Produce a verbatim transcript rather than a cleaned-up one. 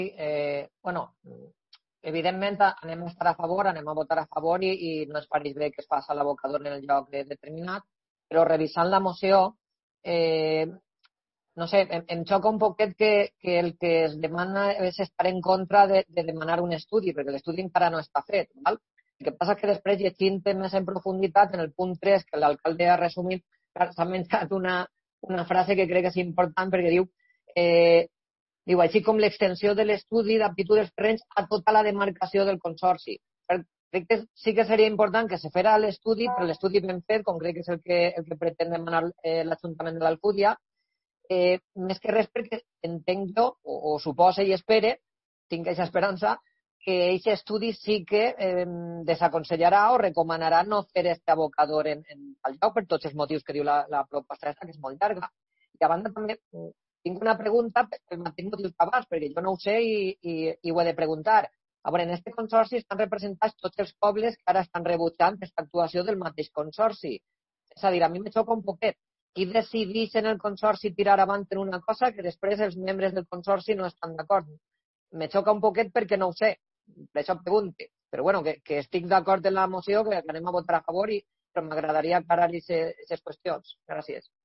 eh, bueno, evidentment anem a estar a favor, anem a votar a favor i, i no ens pareix bé que es faci l'abocador en el lloc determinat, però revisant la moció, eh, no sé, em, em xoca un poquet que, que el que es demana és estar en contra de, de demanar un estudi, perquè l'estudi encara no està fet. Val? El que passa és que després, llegint més en profunditat, en el punt tres, que l'alcalde ha resumit, s'ha menjat una, una frase que crec que és important, perquè diu, eh, diu així com l'extensió de l'estudi d'aptitud dels terrenys a tota la demarcació del consorci. Crec que sí que seria important que se fera l'estudi, però l'estudi ben fet, com crec que és el que, el que pretén demanar eh, l'Ajuntament de l'Alcúdia, eh, més que res perquè entenc jo, o, o suposa i espere, tinc aquesta esperança, que aquest estudi sí que eh, desaconsellarà o recomanarà no fer aquest abocador en, en el lloc per tots els motius que diu la, la proposta aquesta, que és molt llarga. I a banda també tinc una pregunta pel mateix motiu que abans, perquè jo no ho sé i, i, i ho he de preguntar. A veure, en aquest consorci estan representats tots els pobles que ara estan rebutjant aquesta actuació del mateix consorci. És a dir, a mi me xoca un poquet. Qui decideix en el consorci tirar avant en una cosa que després els membres del consorci no estan d'acord? Me xoca un poquet perquè no ho sé. Per això pregunte. Però bueno, que, que estic d'acord en la moció, que anem a votar a favor, i, però m'agradaria aclarar aquestes qüestions. Gràcies.